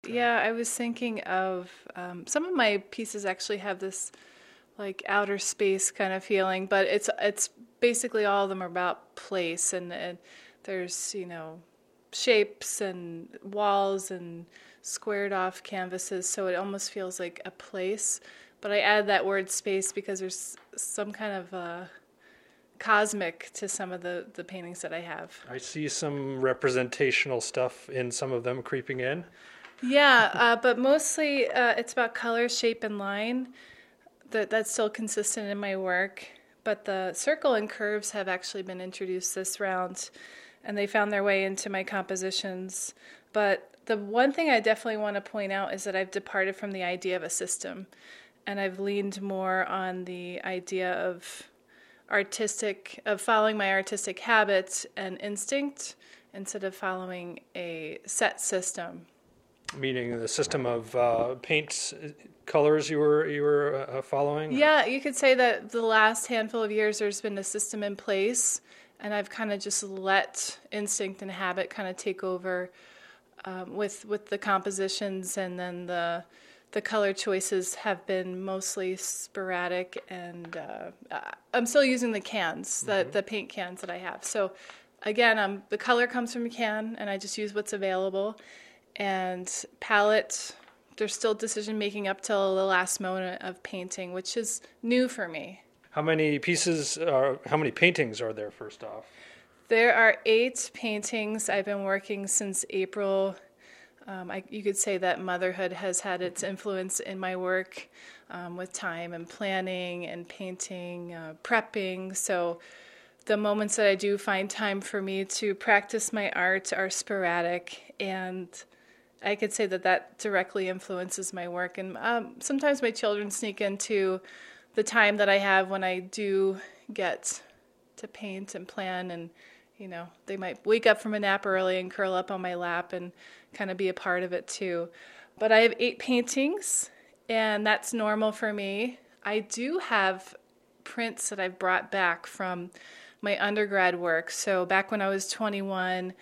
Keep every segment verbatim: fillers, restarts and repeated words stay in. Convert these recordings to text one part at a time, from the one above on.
Yeah, I was thinking of um, some of my pieces actually have this like outer space kind of feeling, but it's it's basically all of them are about place and, and there's, you know, shapes and walls and squared off canvases, so it almost feels like a place. But I add that word space because there's some kind of uh, cosmic to some of the, the paintings that I have. I see some representational stuff in some of them creeping in. Yeah, uh, but mostly uh, it's about color, shape, and line. That that's still consistent in my work. But the circle and curves have actually been introduced this round, and they found their way into my compositions. But the one thing I definitely want to point out is that I've departed from the idea of a system, and I've leaned more on the idea of artistic, of following my artistic habits and instinct instead of following a set system. Meaning the system of uh, paints, colors you were you were uh, following? Yeah, you could say that the last handful of years there's been a system in place, and I've kind of just let instinct and habit kind of take over um, with with the compositions, and then the the color choices have been mostly sporadic, and uh, I'm still using the cans, the mm-hmm. the paint cans that I have. So again, um, the color comes from a can, and I just use what's available. And palette, there's still decision making up till the last moment of painting, which is new for me. How many pieces, are, how many paintings are there, first off? There are eight paintings. I've been working since April. Um, I, you could say that motherhood has had its influence in my work um, with time and planning and painting, uh, prepping. So the moments that I do find time for me to practice my art are sporadic, and I could say that that directly influences my work. And um, sometimes my children sneak into the time that I have when I do get to paint and plan, and you know, they might wake up from a nap early and curl up on my lap and kind of be a part of it too. But I have eight paintings, and that's normal for me. I do have prints that I've brought back from my undergrad work. So back when I was twenty-one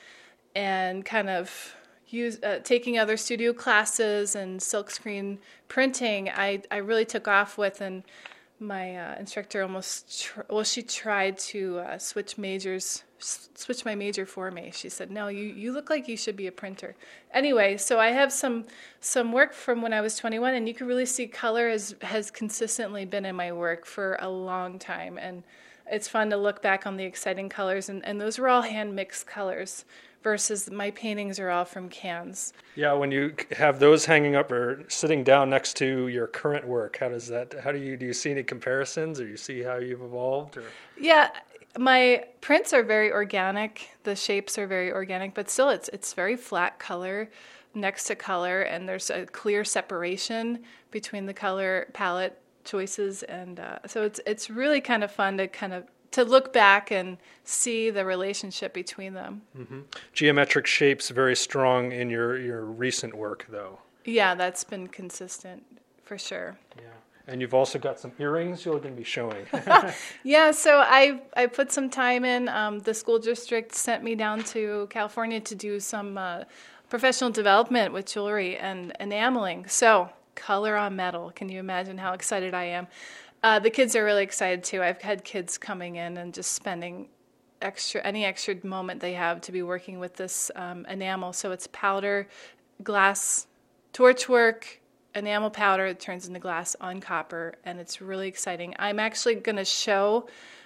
and kind of use, uh, taking other studio classes and silkscreen printing, I, I really took off with, and my uh, instructor almost, tr- well, she tried to uh, switch majors, s- switch my major for me. She said, no, you, you look like you should be a printer. Anyway, so I have some some work from when I was twenty-one, and you can really see color has, has consistently been in my work for a long time. And it's fun to look back on the exciting colors, and, and those were all hand-mixed colors versus my paintings are all from cans. Yeah, when you have those hanging up or sitting down next to your current work, how does that, how do you, do you see any comparisons, or you see how you've evolved? Or? Yeah, my prints are very organic. The shapes are very organic, but still it's it's very flat color next to color, and there's a clear separation between the color palette choices, and uh, so it's it's really kind of fun to kind of to look back and see the relationship between them. Mm-hmm. Geometric shapes very strong in your, your recent work, though. Yeah, that's been consistent for sure. Yeah, and you've also got some earrings you're going to be showing. Yeah, so I I put some time in. Um, the school district sent me down to California to do some uh, professional development with jewelry and enameling. So color on metal. Can you imagine how excited I am? Uh, the kids are really excited too. I've had kids coming in and just spending extra any extra moment they have to be working with this um, enamel. So it's powder, glass, torch work, enamel powder. It turns into glass on copper, and it's really exciting. I'm actually going to show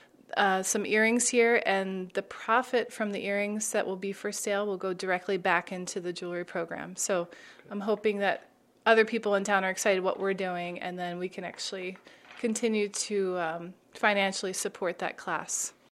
uh, some earrings here, and the profit from the earrings that will be for sale will go directly back into the jewelry program. So I'm hoping that other people in town are excited what we're doing, and then we can actually continue to um, financially support that class.